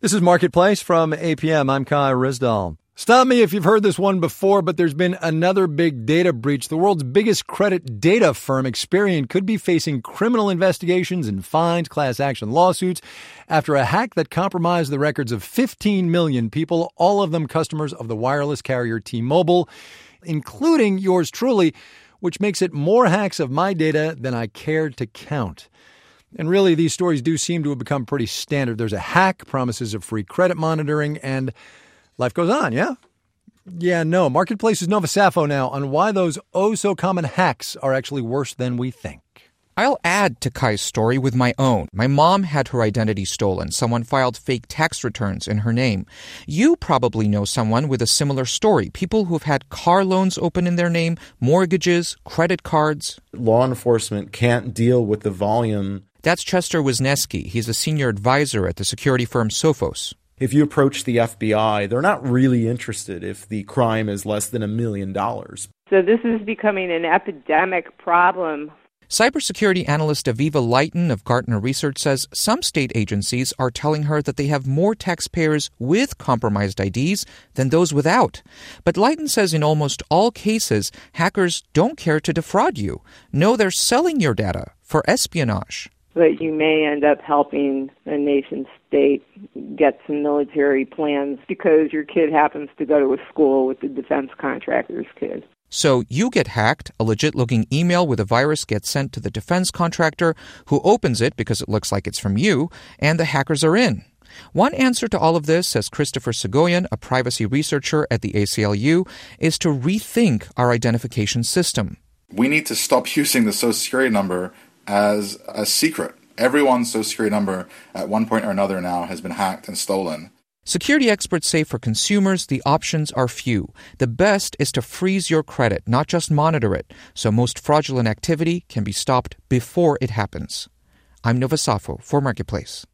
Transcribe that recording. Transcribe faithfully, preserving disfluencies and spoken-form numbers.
This is Marketplace from A P M. I'm Kai Ryssdal. Stop me if you've heard this one before, but there's been another big data breach. The world's biggest credit data firm, Experian, could be facing criminal investigations and fines, class action lawsuits after a hack that compromised the records of fifteen million people, all of them customers of the wireless carrier T-Mobile, including yours truly, which makes it more hacks of my data than I cared to count. And really, these stories do seem to have become pretty standard. There's a hack, promises of free credit monitoring, and life goes on, yeah? Yeah, no. Marketplace's Nova Safo now on why those oh-so-common hacks are actually worse than we think. I'll add to Kai's story with my own. My mom had her identity stolen. Someone filed fake tax returns in her name. You probably know someone with a similar story. People who've had car loans open in their name, mortgages, credit cards. Law enforcement can't deal with the volume. That's Chester Wisniewski. He's a senior advisor at the security firm Sophos. If you approach the F B I, they're not really interested if the crime is less than a million dollars. So this is becoming an epidemic problem. Cybersecurity analyst Aviva Lighton of Gartner Research says some state agencies are telling her that they have more taxpayers with compromised I Ds than those without. But Lighton says in almost all cases, hackers don't care to defraud you. No, they're selling your data for espionage. But you may end up helping a nation state get some military plans because your kid happens to go to a school with the defense contractor's kid. So you get hacked, a legit-looking email with a virus gets sent to the defense contractor, who opens it because it looks like it's from you, and the hackers are in. One answer to all of this, says Christopher Segoyan, a privacy researcher at the A C L U, is to rethink our identification system. We need to stop using the Social Security number as a secret. Everyone's Social Security number at one point or another now has been hacked and stolen. Security experts say for consumers, the options are few. The best is to freeze your credit, not just monitor it, so most fraudulent activity can be stopped before it happens. I'm Nova Safo for Marketplace.